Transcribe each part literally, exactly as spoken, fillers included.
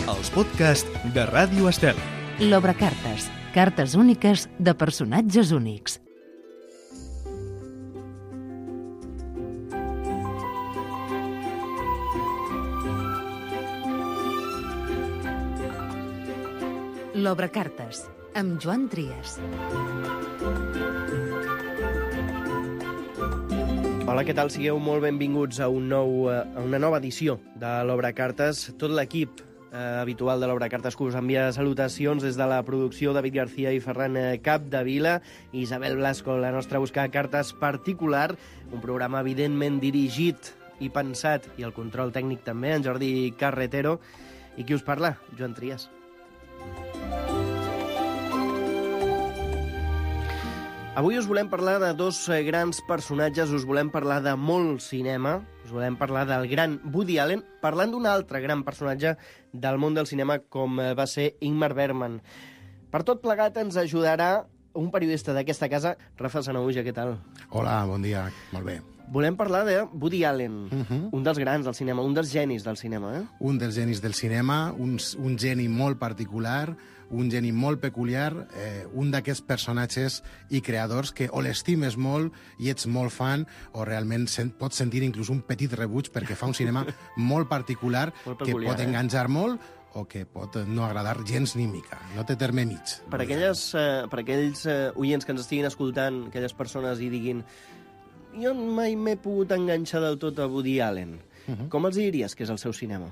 els podcasts de Ràdio Estel. L'Obrecartes, cartes úniques de personatges únics. L'Obrecartes, amb Joan Trias. Hola, què tal? Sigueu molt benvinguts a, un nou, a una nova edició de l'Obrecartes. Tot l'equip eh, habitual de l'Obrecartes que us envia salutacions des de la producció, David García i Ferran Capdevila, i Isabel Blasco, la nostra buscar cartes particular, un programa evidentment dirigit i pensat, i el control tècnic també, en Jordi Carretero, i qui us parla? Joan Trias. Avui us volem parlar de dos grans personatges, us volem parlar de molt cinema, us volem parlar del gran Woody Allen, parlant d'un altre gran personatge del món del cinema com va ser Ingmar Bergman. Per tot plegat ens ajudarà un periodista d'aquesta casa, Rafael Sanahuja, què tal? Hola, bon dia, molt bé. Volem parlar de Woody Allen, Uh-huh. un dels grans del cinema, un dels genis del cinema. Eh? Un dels genis del cinema, un, un geni molt particular, un geni molt peculiar, eh, un d'aquests personatges i creadors que o l'estimes molt i ets molt fan, o realment sen, pots sentir inclús un petit rebuig perquè fa un cinema molt particular, molt que peculiar, pot eh? enganxar molt o que pot no agradar gens ni mica. No té terme mig. Per, aquelles, eh, per aquells eh, oients que ens estiguin escoltant, aquelles persones, i diguin jo mai m'he pogut enganxar del tot a Woody Allen. Uh-huh. Com els diries que és el seu cinema?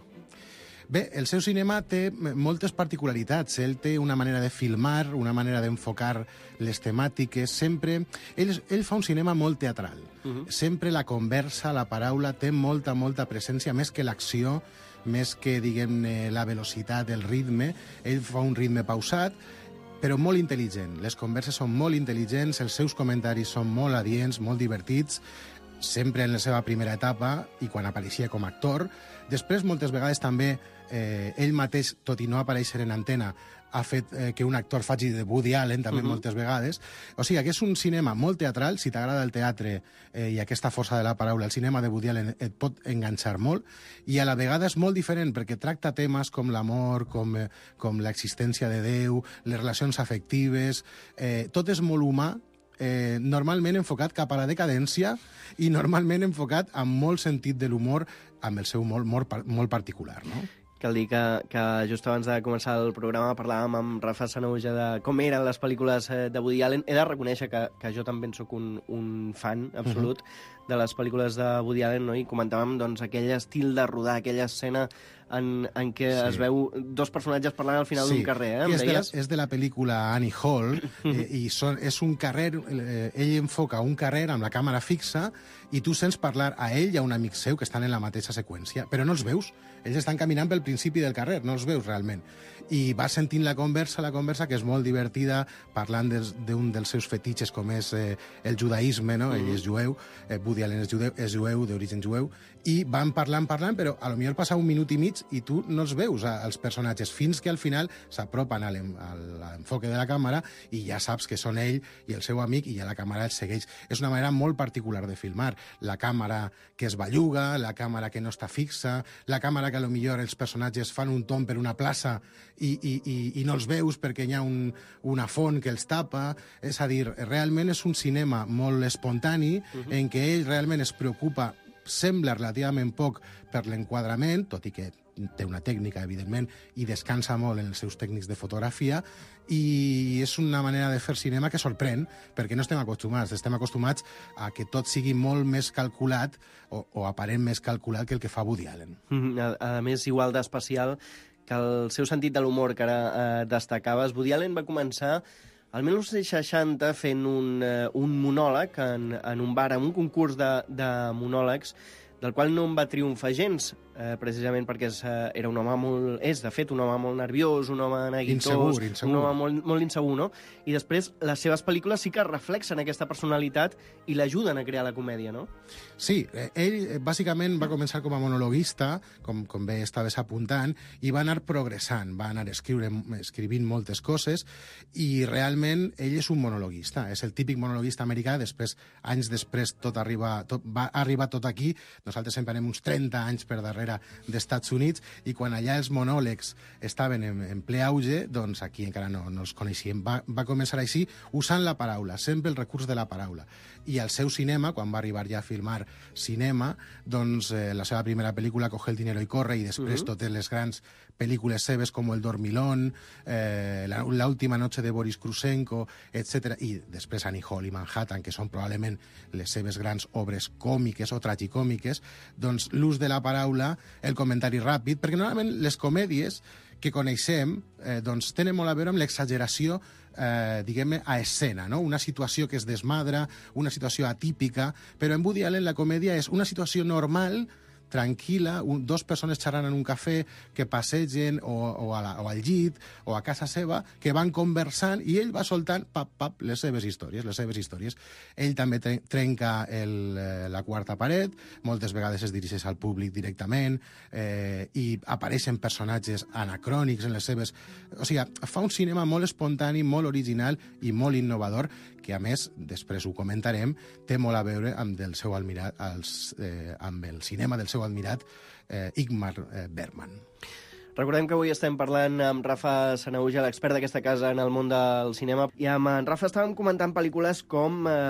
Bé, el seu cinema té moltes particularitats. Ell té una manera de filmar, una manera d'enfocar les temàtiques. Sempre... Ell, ell fa un cinema molt teatral. Uh-huh. Sempre la conversa, la paraula, té molta, molta presència, més que l'acció, més que, diguem-ne, la velocitat, el ritme. Ell fa un ritme pausat, però molt intel·ligent. Les converses són molt intel·ligents, els seus comentaris són molt adients, molt divertits, sempre en la seva primera etapa i quan apareixia com a actor. Després, moltes vegades també, eh, ell mateix, tot i no aparèixer en antena, ha fet eh, que un actor faci de Woody Allen, també uh-huh. moltes vegades. O sigui, que és un cinema molt teatral. Si t'agrada el teatre eh, i aquesta força de la paraula, el cinema de Woody Allen et pot enganxar molt, i a la vegada és molt diferent perquè tracta temes com l'amor, com, eh, com l'existència de Déu, les relacions afectives... Eh, tot és molt humà, Eh, normalment enfocat cap a la decadència i normalment enfocat amb molt sentit de l'humor, amb el seu molt, molt, molt particular, no? Cal dir que, que just abans de començar el programa parlàvem amb Rafa Sanahuja de com eren les pel·lícules de Woody Allen. He de reconèixer que, que jo també en soc un, un fan absolut uh-huh. de les pel·lícules de Woody Allen, no? I comentàvem doncs, aquell estil de rodar, aquella escena en, en què sí. es veu dos personatges parlant al final sí. d'un carrer. Eh? És, de la, és de la pel·lícula Annie Hall, eh, i són, és un carrer, eh, ell enfoca un carrer amb la càmera fixa i tu sents parlar a ell i a un amic seu que estan en la mateixa seqüència, però no els veus. Ells estan caminant pel principi del carrer, no els veus realment. I vas sentint la conversa, la conversa, que és molt divertida, parlant d'un dels seus fetitxes, com és eh, el judaïsme, no? Mm. Ell és jueu, eh, Woody Allen és jueu, és jueu, d'origen jueu, i van parlant, parlant, però a lo millor passa un minut i mig i tu no els veus, als personatges, fins que al final s'apropen a l'enfoque de la càmera i ja saps que són ell i el seu amic i ja la càmera els segueix. És una manera molt particular de filmar. La càmera que es belluga, la càmera que no està fixa, la càmera que a lo millor els personatges fan un tomb per una plaça i, i, i, i no els veus perquè hi ha un, una font que els tapa. És a dir, realment és un cinema molt espontani uh-huh. en què ell realment es preocupa, sembla relativament poc per l'enquadrament, tot i que té una tècnica, evidentment, i descansa molt en els seus tècnics de fotografia, i és una manera de fer cinema que sorprèn, perquè no estem acostumats. Estem acostumats a que tot sigui molt més calculat, o, o aparent més calculat que el que fa Woody Allen. A, a més, igual d'especial que el seu sentit de l'humor que ara eh, destacaves. Woody Allen va començar al mil nou-cents seixanta fent un, uh, un monòleg en, en un bar, en un concurs de, de monòlegs, del qual no en va triomfar gens, eh, precisament perquè és, eh, era un home molt... És, de fet, un home molt nerviós, un home neguitós... Insegur, insegur. Un home molt, molt insegur, no? I després, les seves pel·lícules sí que reflexen aquesta personalitat i l'ajuden a crear la comèdia, no? Sí, ell bàsicament va començar com a monologuista, com, com bé estaves apuntant, i va anar progressant, va anar escriure, escrivint moltes coses, i realment ell és un monologuista, és el típic monologuista americà. Després, anys després, tot arriba, tot, va arribar tot aquí. Nosaltres sempre anem uns trenta anys per darrere carrera d'Estats Units, i quan allà els monòlegs estaven en, en ple auge, doncs aquí encara no, no els coneixíem. Va, va començar així, usant la paraula, sempre el recurs de la paraula. I al seu cinema, quan va arribar ja a filmar cinema, doncs eh, la seva primera pel·lícula, Coge el dinero y corre, i després uh-huh. totes les grans pel·lícules seves com El dormilón, eh, la, la última noche de Boris Krusenko, etcètera, i després Annie Hall i Manhattan, que són probablement les seves grans obres còmiques o tragicòmiques, doncs l'ús de la paraula, el comentari ràpid, perquè normalment les comèdies que coneixem eh, doncs tenen molt a veure amb l'exageració, eh, diguem-ne, a escena, no? Una situació que es desmadra, una situació atípica, però en Woody Allen la comèdia és una situació normal, tranquil·la, un, dos persones xerrant en un cafè, que passegen o, o, a la, o al llit o a casa seva, que van conversant i ell va soltant pap, pap, les seves històries, les seves històries. Ell també trenca el, la quarta paret, moltes vegades es dirigeix al públic directament, eh, i apareixen personatges anacrònics en les seves... O sigui, fa un cinema molt espontani, molt original i molt innovador, que a més, després ho comentarem, té molt a veure amb, del seu almirat, els, eh, amb el cinema del seu admirat eh, Ingmar eh, Bergman. Recordem que avui estem parlant amb Rafa Sanahuja, l'expert d'aquesta casa en el món del cinema, i amb en Rafa estàvem comentant pel·lícules com eh,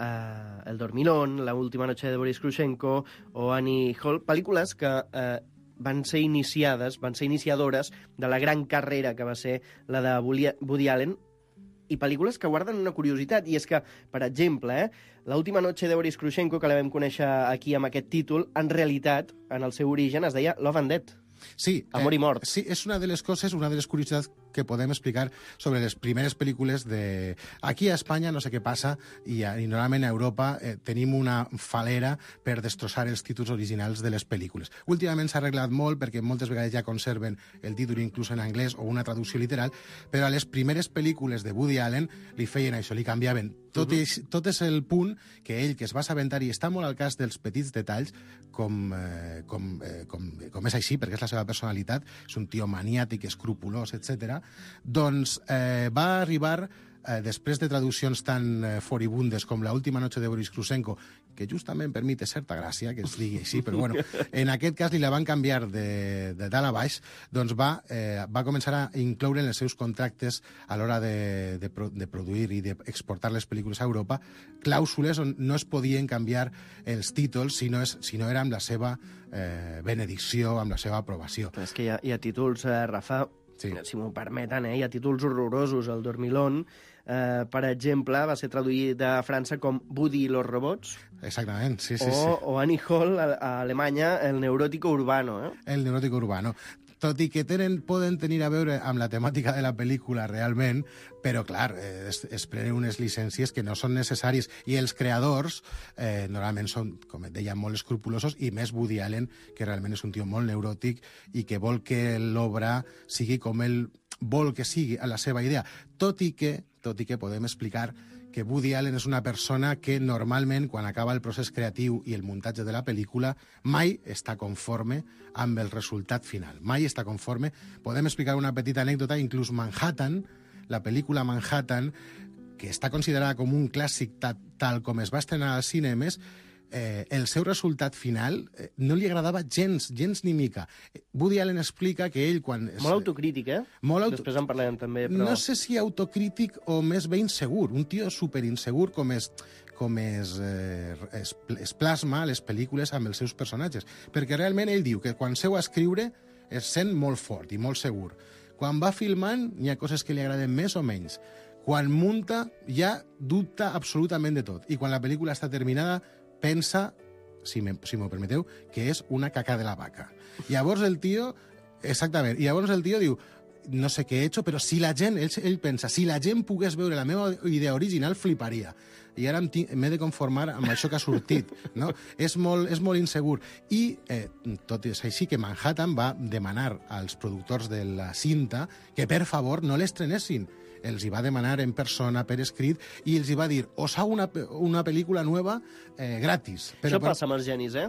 eh, El dormilón, La última noche de Boris Krusenko o Annie Hall, pel·lícules que eh, van ser iniciades, van ser iniciadores de la gran carrera que va ser la de Woody Allen, i pel·lícules que guarden una curiositat, i és que, per exemple, eh, La última noche de Boris Krusenko, que la vam conèixer aquí amb aquest títol, en realitat, en el seu origen, es deia Love and Death. Sí, Amor eh, i mort. Sí, és una de les coses, una de les curiositats que podem explicar sobre les primeres pel·lícules de... Aquí a Espanya no sé què passa, i, a, i normalment a Europa eh, tenim una falera per destrossar els títols originals de les pel·lícules. Últimament s'ha arreglat molt perquè moltes vegades ja conserven el títol inclús en anglès o una traducció literal, però a les primeres pel·lícules de Woody Allen li feien això, li canviaven. Tot, uh -huh. és, tot és el punt que ell, que es va assabentar i està molt al cas dels petits detalls, com, eh, com, eh, com, com és així, perquè és la seva personalitat, és un tio maniàtic, escrupulós, etcètera, doncs eh, va arribar, eh, després de traduccions tan eh, furibundes com La última noche de Boris Krusenko, que justament per mi té certa gràcia, que es digui així, però bueno, en aquest cas li la van canviar de, de dalt a baix, doncs va, eh, va començar a incloure en els seus contractes a l'hora de, de, de produir i d'exportar les pel·lícules a Europa clàusules on no es podien canviar els títols si no, és, si no era amb la seva eh, benedicció, amb la seva aprovació. Però és que hi ha, hi ha títols, eh, Rafa, sí. Si m'ho permeten, eh, hi ha títols horrorosos. El dormilón, eh, per exemple, va ser traduït a França com Woody i los robots. Exactament, sí, sí. O, sí. o Annie Hall, a, a Alemanya, El neurótico urbano. Eh? El neurótico urbano. Tot i que tenen, poden tenir a veure amb la temàtica de la pel·lícula realment, però, clar, es, es prenen unes llicències que no són necessàries. I els creadors eh, normalment són, com et deia, molt escrupulosos, i més Woody Allen, que realment és un tio molt neuròtic i que vol que l'obra sigui com ell vol que sigui a la seva idea. Tot i que, tot i que podem explicar que Woody Allen és una persona que normalment, quan acaba el procés creatiu i el muntatge de la pel·lícula, mai està conforme amb el resultat final. Mai està conforme. Podem explicar una petita anècdota, inclús Manhattan, la pel·lícula Manhattan, que està considerada com un clàssic tal, tal com es va estrenar als cinemes, eh, el seu resultat final eh, no li agradava gens, gens ni mica. Woody Allen explica que ell, quan... És, molt autocrític, eh? Molt auto... Després en parlarem també, però... No sé si autocrític o més bé insegur. Un tio superinsegur com és, com és, eh, es, es plasma a les pel·lícules amb els seus personatges. Perquè realment ell diu que quan seu a escriure es sent molt fort i molt segur. Quan va filmant hi ha coses que li agraden més o menys. Quan munta ja dubta absolutament de tot. I quan la pel·lícula està terminada pensa, si m'ho si permeteu, que és una caca de la vaca. Llavors el tio, exactament, i llavors el tio diu, no sé què he hecho, però si la gent, ell, ell pensa, si la gent pogués veure la meva idea original, fliparia. I ara m'he de conformar amb això que ha sortit, no? És molt, és molt insegur. I, eh, tot és així, que Manhattan va demanar als productors de la cinta que, per favor, no l'estrenessin. Els hi va demanar en persona, per escrit, i els hi va dir, os hago una, una pel·lícula nova eh, gratis. Però, Això passa amb els genis, eh?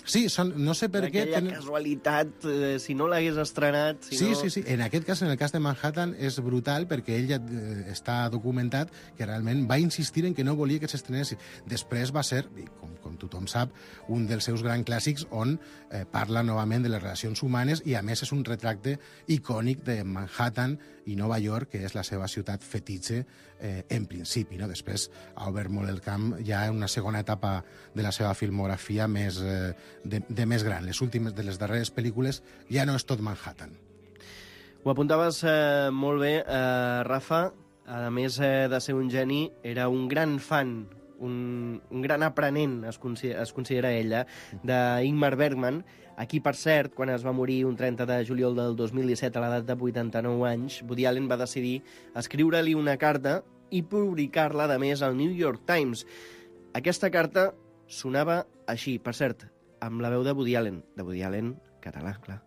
Sí, són, no sé per què... Aquella Tenen... casualitat, eh, si no l'hagués estrenat... Si sí, no... sí, sí. En aquest cas, en el cas de Manhattan, és brutal perquè ell ja eh, està documentat que realment va insistir en que no volia que s'estrenés. Després va ser, com, com tothom sap, un dels seus grans clàssics on eh, parla novament de les relacions humanes i, a més, és un retracte icònic de Manhattan i Nova York, que és la seva ciutat fetitxe eh, en principi. No? Després ha obert molt el camp ja en una segona etapa de la seva filmografia més, eh, de, de més gran. Les últimes de les darreres pel·lícules ja no és tot Manhattan. Ho apuntaves eh, molt bé, eh, Rafa. A més eh, de ser un geni, era un gran fan, un, un gran aprenent, es considera, es considera ella, d'Ingmar Bergman, a qui, per cert, quan es va morir un trenta de juliol del dos mil disset a l'edat de vuitanta-nou anys, Woody Allen va decidir escriure-li una carta i publicar-la, a més, al New York Times. Aquesta carta sonava així, per cert, amb la veu de Woody Allen, de Woody Allen català, clar.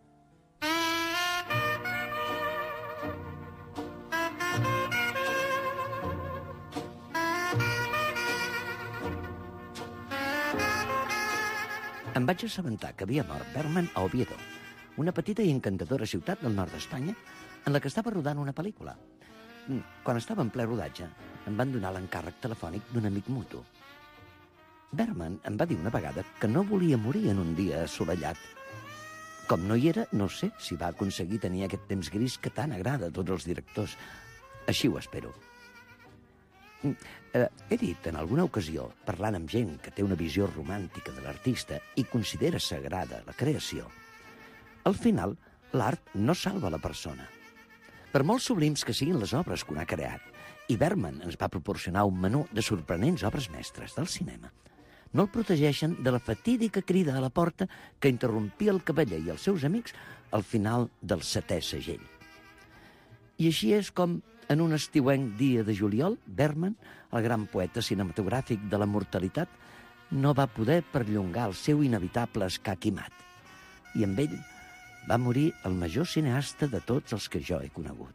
Em vaig assabentar que havia mort Bergman a Oviedo, una petita i encantadora ciutat del nord d'Espanya en la que estava rodant una pel·lícula. Quan estava en ple rodatge, em van donar l'encàrrec telefònic d'un amic mutu. Bergman em va dir una vegada que no volia morir en un dia assolellat. Com no hi era, no sé si va aconseguir tenir aquest temps gris que tant agrada a tots els directors. Així ho espero. Eh, he dit en alguna ocasió, parlant amb gent que té una visió romàntica de l'artista i considera sagrada la creació, al final, l'art no salva la persona. Per molt sublims que siguin les obres que un ha creat, i Bergman ens va proporcionar un menú de sorprenents obres mestres del cinema, no el protegeixen de la fatídica crida a la porta que interrompia el cavaller i els seus amics al final del setè segell. I així és com, en un estiuenc dia de juliol, Bergman, el gran poeta cinematogràfic de la mortalitat, no va poder perllongar el seu inevitable escaquimat. I amb ell va morir el major cineasta de tots els que jo he conegut.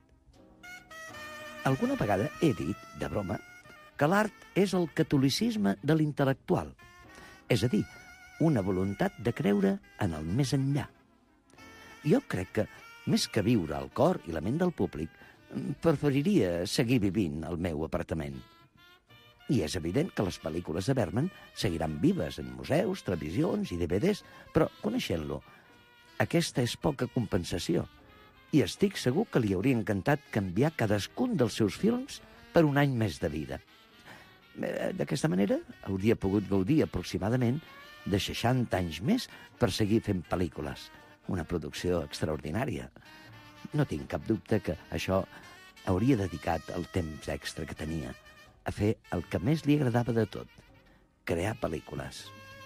Alguna vegada he dit, de broma, que l'art és el catolicisme de l'intel·lectual, és a dir, una voluntat de creure en el més enllà. Jo crec que, més que viure al cor i la ment del públic, preferiria seguir vivint al meu apartament. I és evident que les pel·lícules de Bergman seguiran vives en museus, televisions i D V Ds, però, coneixent-lo, aquesta és poca compensació, i estic segur que li hauria encantat canviar cadascun dels seus films per un any més de vida. D'aquesta manera, hauria pogut gaudir aproximadament de seixanta anys més per seguir fent pel·lícules, una producció extraordinària. No tinc cap dubte que això hauria dedicat el temps extra que tenia a fer el que més li agradava de tot, crear pel·lícules.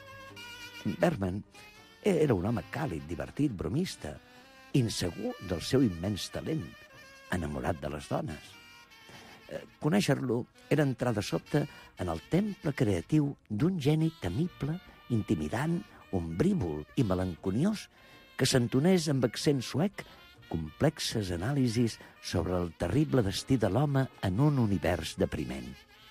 Bergman era un home càlid, divertit, bromista, insegur del seu immens talent, enamorat de les dones. Conèixer-lo era entrar de sobte en el temple creatiu d'un geni temible, intimidant, ombrívol i melanconiós que s'entonés amb accent suec complexes anàlisis sobre el terrible destí de l'home en un univers depriment.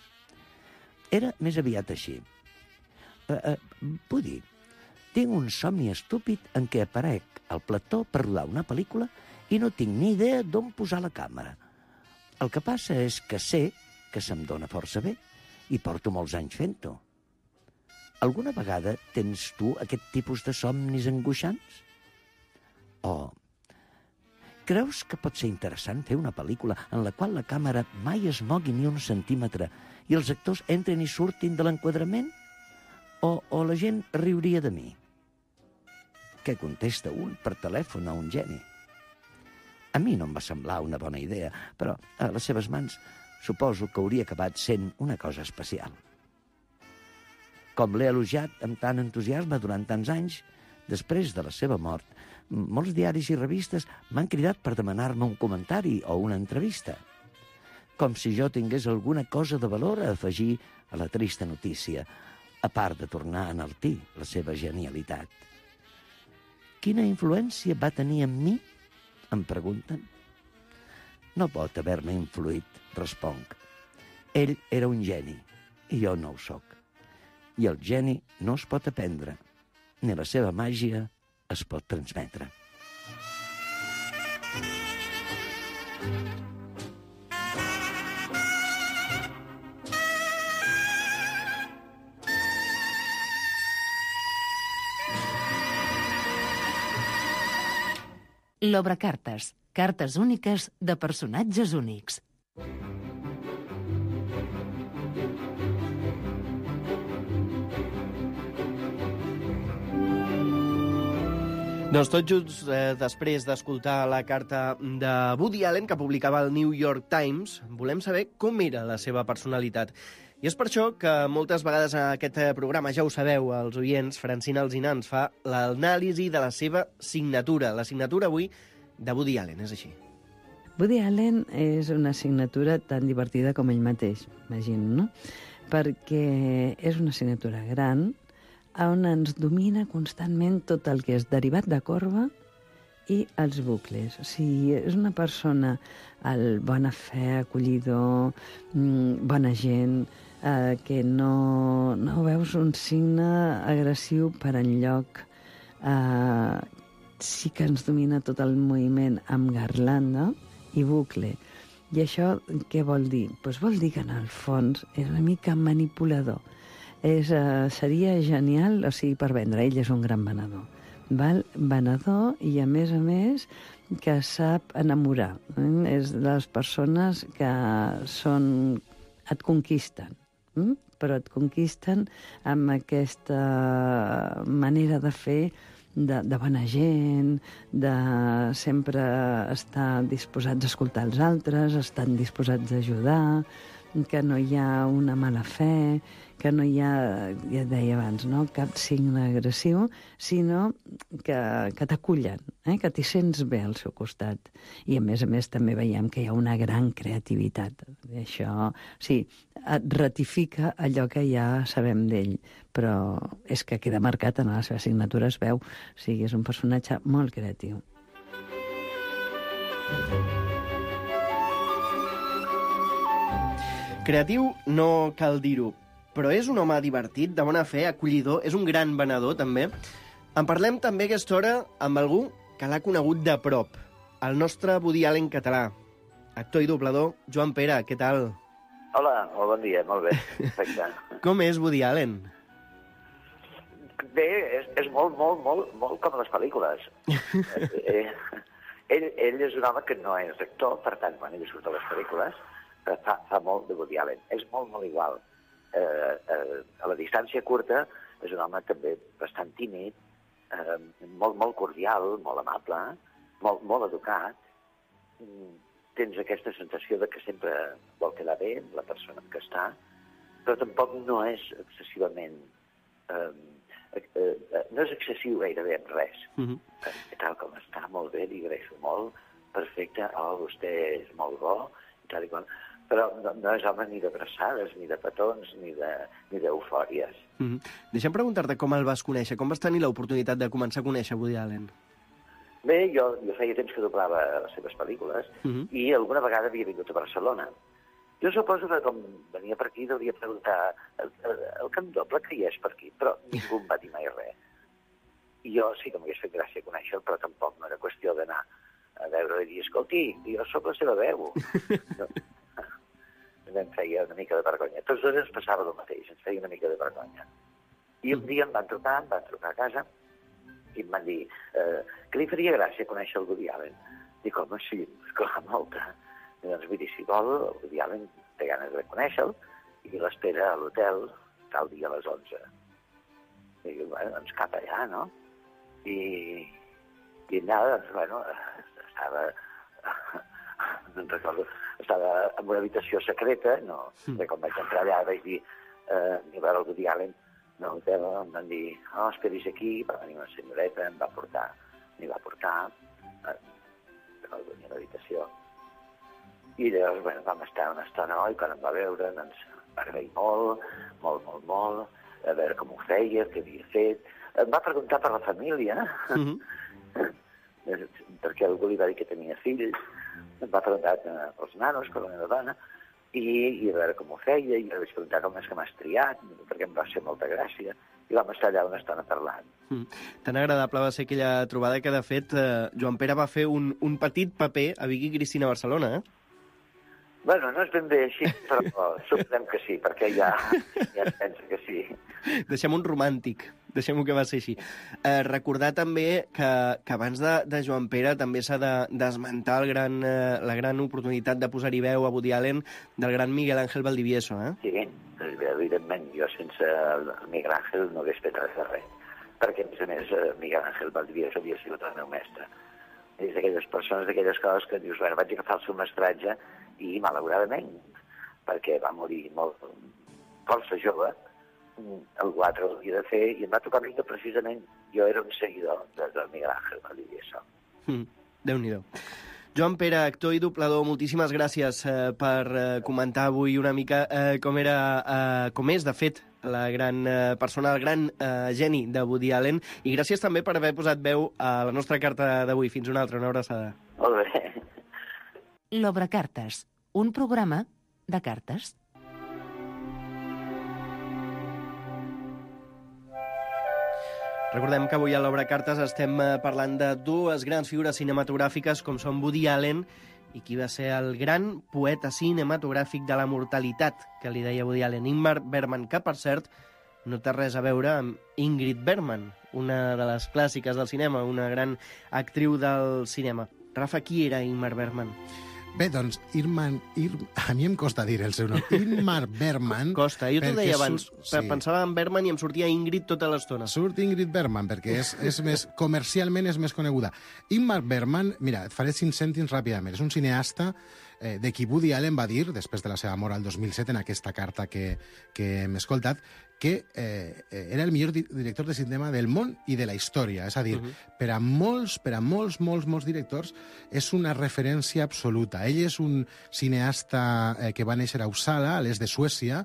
Era més aviat així. Eh, eh, vull dir, tinc un somni estúpid en què aparec al plató per rodar una pel·lícula i no tinc ni idea d'on posar la càmera. El que passa és que sé que se'm dóna força bé i porto molts anys fent-ho. Alguna vegada tens tu aquest tipus de somnis angoixants? O creus que pot ser interessant fer una pel·lícula en la qual la càmera mai es mogui ni un centímetre i els actors entren i surtin de l'enquadrament? O, o la gent riuria de mi? Què contesta un per telèfon a un geni? A mi no em va semblar una bona idea, però a les seves mans suposo que hauria acabat sent una cosa especial. Com l'he elogiat amb tant entusiasme durant tants anys, després de la seva mort, molts diaris i revistes m'han cridat per demanar-me un comentari o una entrevista, com si jo tingués alguna cosa de valor a afegir a la trista notícia, a part de tornar a enaltir la seva genialitat. Quina influència va tenir en mi? Em pregunten. No pot haver-me influït, responc. Ell era un geni, i jo no ho soc. I el geni no es pot aprendre. ni la seva màgia es pot transmetre. L'Obracartes, cartes úniques de personatges únics. Doncs tot just eh, després d'escoltar la carta de Woody Allen que publicava el New York Times, volem saber com era la seva personalitat. I és per això que moltes vegades en aquest programa, ja ho sabeu, els oients, Francina Alzinar ens fa l'anàlisi de la seva signatura. La signatura avui de Woody Allen, és així. Woody Allen és una signatura tan divertida com ell mateix, imagino, no? Perquè és una signatura gran, on ens domina constantment tot el que és derivat de corba i els bucles. O sigui, és una persona, el bona fe, acollidor, bona gent, eh, que no, no veus un signe agressiu per enlloc. Eh, sí que ens domina tot el moviment amb garlanda i bucle. I això què vol dir? Pues vol dir que en el fons és una mica manipulador. És, uh, seria genial, o sigui, per vendre. Ell és un gran venedor. Val? Venedor i, a més a més, que sap enamorar. Eh? És de les persones que són... et conquisten, eh? Però et conquisten amb aquesta manera de fer de, de bona gent, de sempre estar disposats a escoltar els altres, estan disposats a ajudar, que no hi ha una mala fe, que no hi ha, ja deia abans, no? Cap signe agressiu, sinó que, que t'acullen, eh? Que t'hi sents bé al seu costat. I a més a més també veiem que hi ha una gran creativitat. I això, sí, et ratifica allò que ja sabem d'ell, però és que queda marcat en la seva signatura, es veu. O sigui, és un personatge molt creatiu. Creatiu no cal dir-ho, però és un home divertit, de bona fe, acollidor, és un gran venedor, també. En parlem també aquesta hora amb algú que l'ha conegut de prop, el nostre Woody Allen català, actor i doblador, Joan Pera, què tal? Hola, molt bon dia, molt bé, perfecte. Com és Woody Allen? Bé, és, és molt, molt, molt, molt com les pel·lícules. eh, ell, ell és un home que no és actor, per tant, quan ell surt a les pel·lícules, fa, fa molt de Woody Allen. És molt, molt igual. Eh, eh, a la distància curta és un home també bastant tímid, eh, molt, molt cordial, molt amable, molt, molt educat. Tens aquesta sensació de que sempre vol quedar bé amb la persona amb què està, però tampoc no és excessivament... Eh, eh, eh, no és excessiu gairebé en res. Uh-huh. eh, tal com està, molt bé, li agraeixo molt, perfecte, oh, vostè és molt bo, i tal i qual. Però no, no és home ni d'abraçades, ni de petons, ni d'eufòries. De, mm-hmm. Deixa'm preguntar-te com el vas conèixer, com vas tenir l'oportunitat de començar a conèixer Woody Allen? Bé, jo, jo feia temps que doblava les seves pel·lícules mm-hmm. i alguna vegada havia vingut a Barcelona. Jo suposo que com venia per aquí devia preguntar el, el, el que em doble que hi és per aquí, però ningú em va dir mai res. I jo sí que m'hagués fet gràcia conèixer-lo, però tampoc no era qüestió d'anar a veure i dir, escolti, jo soc la seva veu. No. Em feia una mica de vergonya. Tots dos ens passava el mateix, ens feia una mica de vergonya. I un dia em van trucar, em van trucar a casa, i em van dir eh, que li faria gràcia conèixer el Woody Allen. Dic, home, sí, esclar, molta. I doncs, vull dir, si vol, el Woody Allen té ganes de conèixer-lo, i l'espera a l'hotel tal dia a les onze. I dic, bueno, doncs cap allà, no? I, i nada, doncs, bueno, estava... no recordo, estava en una habitació secreta, no, mm. quan vaig entrar allà vaig dir, eh, a veure el Woody Allen, no, em van dir, oh, esperis aquí, va venir una senyoreta, em va portar, m'hi va portar, eh, a l'habitació, i llavors, bueno, vam estar una estona, i quan em va veure, doncs, va agrair molt, molt, molt, molt, a veure com ho feia, què havia fet, em va preguntar per la família, mm-hmm. perquè algú li va dir que tenia fills, em va preguntar pels nanos, per la meva dona, i, i a veure com ho feia, i li vaig preguntar com és que m'has triat, perquè em va fer molta gràcia, i vam estar allà una estona parlant. Mm. Tan agradable va ser aquella trobada que, de fet, eh, Joan Pere va fer un, un petit paper a Vicky Cristina a Barcelona, eh? Bueno, no és ben bé així, però suposem que sí, perquè ja, ja es pensa que sí. Deixem un romàntic, deixem-ho que va ser així. Eh, recordar també que, que abans de, de Joan Pere també s'ha de d'esmentar el gran, eh, la gran oportunitat de posar-hi veu a Woody Allen del gran Miguel Ángel Valdivieso, eh? Sí, evidentment, jo sense el Miguel Ángel no hagués fet res de res, perquè, a més a més, Miguel Ángel Valdivieso havia sigut el meu mestre. És d'aquelles persones, d'aquelles coses que dius, bueno, vaig agafar el seu mestratge i, malauradament, perquè va morir molt força jove, algú altre ho havia de fer, i em va tocar a mi que, precisament, jo era un seguidor de, de Miguel Ángel Valdivieso. Mm, Déu-n'hi-do. Joan Pere, actor i doblador, moltíssimes gràcies eh, per eh, comentar avui una mica eh, com era, eh, com és, de fet, la gran eh, persona, el gran eh, geni de Woody Allen, i gràcies també per haver posat veu a la nostra carta d'avui. Fins una altra, una abraçada. Molt bé. L'Obrecartes, un programa de cartes. Recordem que avui a l'Obrecartes estem parlant de dues grans figures cinematogràfiques com són Woody Allen i qui va ser el gran poeta cinematogràfic de la mortalitat, que li deia Woody Allen, Ingmar Bergman, que, per cert, no té res a veure amb Ingrid Bergman, una de les clàssiques del cinema, una gran actriu del cinema. Rafa, qui era Ingmar Bergman? Bé, doncs, Irman, Ir... a mi em costa dir el seu nom. Ingmar Bergman... Costa, jo t'ho deia abans. Surt... Sí. Pensava en Bergman i em sortia Ingrid tota l'estona. Surt Ingrid Bergman, perquè és, és més, comercialment és més coneguda. Ingmar Bergman, mira, et faré cinc cèntims ràpidament. És un cineasta eh, de qui Woody Allen va dir, després de la seva mort al dos mil set, en aquesta carta que, que hem escoltat, que eh, era el millor di director de cinema del món i de la història. És a dir, uh -huh. per a molts, per a molts, molts, molts directors, és una referència absoluta. Ell és un cineasta eh, que va néixer a Uppsala, a l'est de Suècia,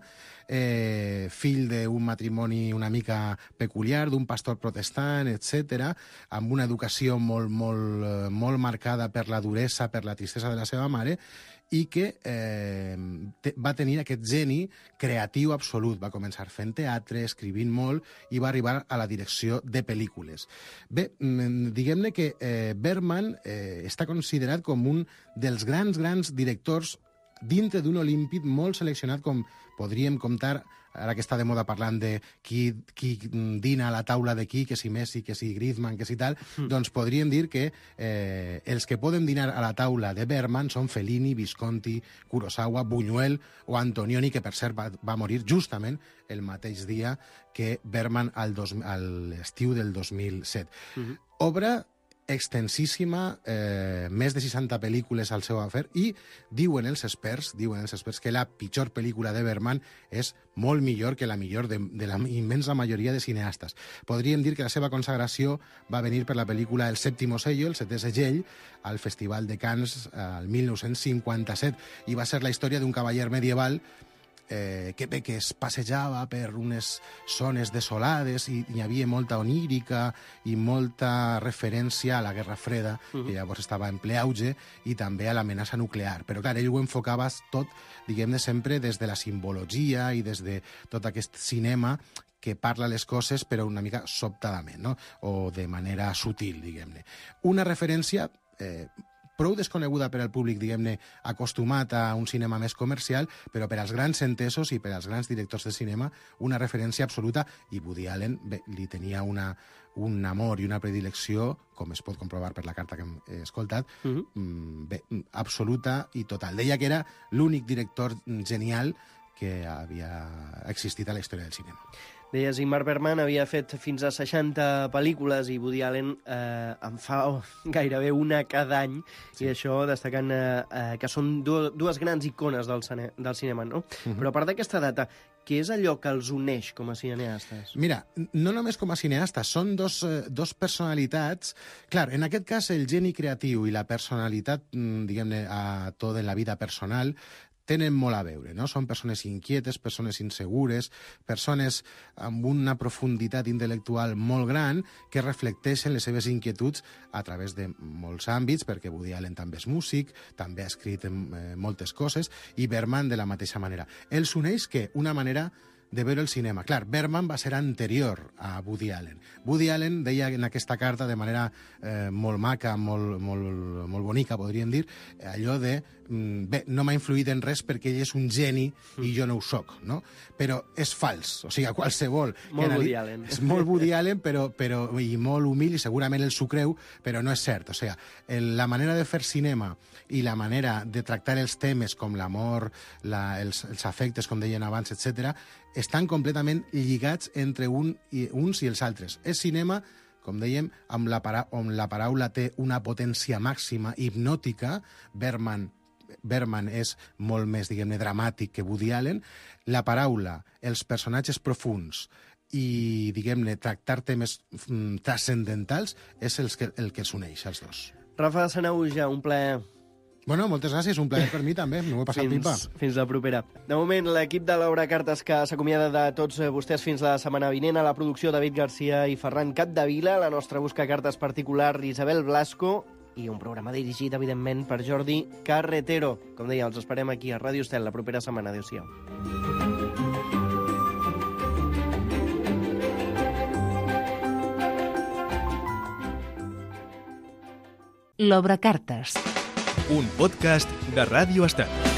eh, fill d'un matrimoni una mica peculiar, d'un pastor protestant, etcètera, amb una educació molt, molt, molt marcada per la duresa, per la tristesa de la seva mare, i que eh, te, va tenir aquest geni creatiu absolut. Va començar fent teatre, escrivint molt, i va arribar a la direcció de pel·lícules. Bé, diguem-ne que eh, Bergman eh, està considerat com un dels grans, grans directors dintre d'un olímpid molt seleccionat, com podríem comptar, ara que està de moda parlant de qui, qui dina a la taula de qui, que si Messi, que si Griezmann, que si tal, mm. doncs podríem dir que eh, els que poden dinar a la taula de Bergman són Fellini, Visconti, Kurosawa, Buñuel o Antonioni, que per cert va, va morir justament el mateix dia que Bergman al dos, a l'estiu del dos mil set. Mm-hmm. Obra extensíssima, eh, més de seixanta pel·lícules al seu afer, i diuen els experts, diuen els experts que la pitjor pel·lícula de Bergman és molt millor que la millor de, de la immensa majoria de cineastes. Podríem dir que la seva consagració va venir per la pel·lícula El séptimo sello, el setè segell, al Festival de Cannes el mil nou-cents cinquanta-set, i va ser la història d'un cavaller medieval Eh, que, que es passejava per unes zones desolades i hi havia molta onírica i molta referència a la Guerra Freda, uh -huh. que llavors estava en ple auge, i també a l'amenaça nuclear. Però, clar, ell ho enfocava tot, diguem-ne, sempre des de la simbologia i des de tot aquest cinema que parla les coses, però una mica sobtadament, no? O de manera sutil, diguem-ne. Una referència eh, prou desconeguda per al públic, diguem-ne, acostumat a un cinema més comercial, però per als grans entesos i per als grans directors de cinema, una referència absoluta, i Woody Allen bé, li tenia una, un amor i una predilecció, com es pot comprovar per la carta que hem escoltat, uh-huh. bé, absoluta i total. Deia que era l'únic director genial que havia existit a la història del cinema. Deies, Ingmar Bergman havia fet fins a seixanta pel·lícules i Woody Allen eh, en fa oh, gairebé una cada any, sí. I això destacant eh, eh, que són du dues grans icones del, cine del cinema, no? Uh-huh. Però a part d'aquesta data, què és allò que els uneix com a cineastes? Mira, no només com a cineastes, són dos, eh, dos personalitats. Clar, en aquest cas el geni creatiu i la personalitat, diguem-ne, a tot en la vida personal, tenen molt a veure, no? Són persones inquietes, persones insegures, persones amb una profunditat intel·lectual molt gran que reflecteixen les seves inquietuds a través de molts àmbits, perquè Woody Allen també és músic, també ha escrit eh, moltes coses, i Bergman de la mateixa manera. Els uneix que una manera de veure el cinema. Clar, Bergman va ser anterior a Woody Allen. Woody Allen deia en aquesta carta de manera eh, molt maca, molt, molt, molt bonica, podríem dir, allò de bé, no m'ha influït en res perquè ell és un geni i jo no ho soc, no? Però és fals, o sigui, qualsevol... Molt Woody Allen. És molt Woody Allen, però, però, i molt humil, i segurament ell s'ho creu, però no és cert. O sigui, el, la manera de fer cinema i la manera de tractar els temes com l'amor, la, els, els afectes, com deien abans, etcètera, estan completament lligats entre un i, uns i els altres. És cinema, com dèiem, amb la para, on la paraula té una potència màxima, hipnòtica. Bergman Bergman és molt més, diguem-ne, dramàtic que Woody Allen. La paraula, els personatges profuns i, diguem-ne, tractar temes mm, transcendentals és el que, el que els uneix, els dos. Rafa Sanahuja, un plaer. Bueno, moltes gràcies, un plaer per mi també, m'ho he passat fins, pipa. Fins la propera. De moment, l'equip de l'Obra Cartes que s'acomiada de tots vostès fins la setmana vinent. A la producció, David Garcia i Ferran Capdevila, la nostra busca cartes particular, Isabel Blasco, i un programa dirigit, evidentment, per Jordi Carretero. Com deia, els esperem aquí a Ràdio Estel la propera setmana. Adéu-siau. L'Obra Cartes. Un podcast de Ràdio Estel.